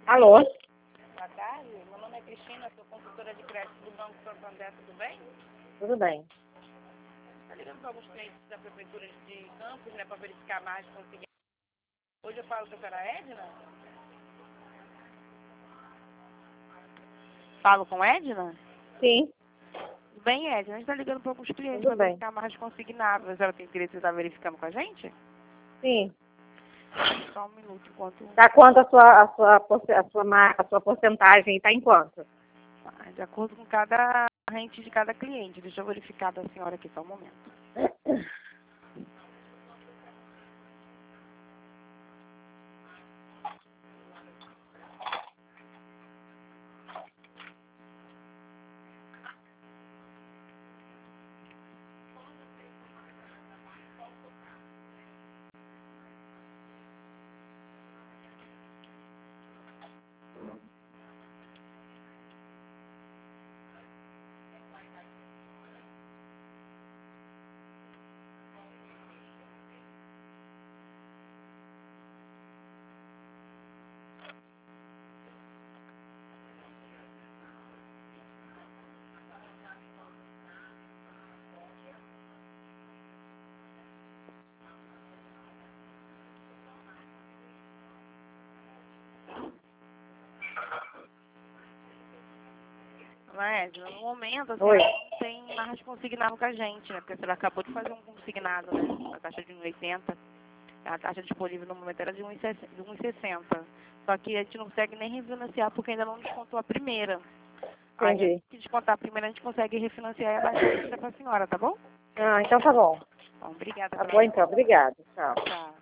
Alô? Boa tarde, meu nome é Cristina, sou consultora de crédito do Banco Santander, tudo bem? Tudo bem. Está ligando para alguns clientes da Prefeitura de Campos, né, para verificar mais, conseguir. Hoje eu falo com a senhora Edna? Falo com Edna? Sim, Tudo bem, Edna? A gente está ligando para alguns clientes tudo para bem. verificar mais consignáveis. A senhora tem interesse em estar verificando com a gente? Sim. Só um minuto, enquanto... Tá quanto a sua porcentagem? Está em quanto? De acordo com cada rente de cada cliente. Deixa eu verificar da senhora aqui, só um momento. Mas, no momento, assim, Oi. ela não tem mais consignado com a gente, né? Porque a senhora acabou de fazer um consignado, né? A taxa de 1,80. A taxa disponível no momento era de 1,60. Só que a gente não consegue nem refinanciar porque ainda não descontou a primeira. Aí, Entendi. se descontar a primeira, a gente consegue refinanciar e abaixar a taxa para a senhora, tá bom? Ah, então tá bom. Bom, obrigada Tá pela bom então, obrigada. Tchau. atenção.